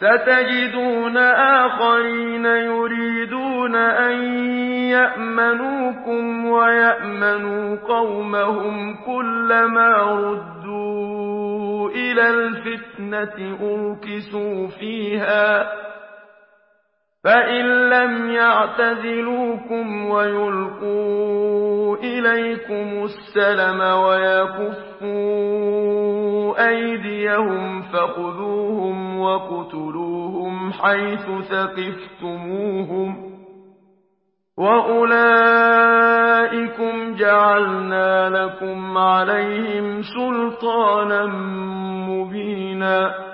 ستجدون آخرين يريدون أن يأمنوكم ويأمنوا قومهم كلما ردوا إلى الفتنة أركسوا فيها فإن لم يعتزلوكم ويلقوا إليكم السلم ويكفوا أيديهم فخذوهم وَاقْتُلُوهُمْ حيث ثقفتموهم وأولئكم جعلنا لكم عليهم سلطانا مبينا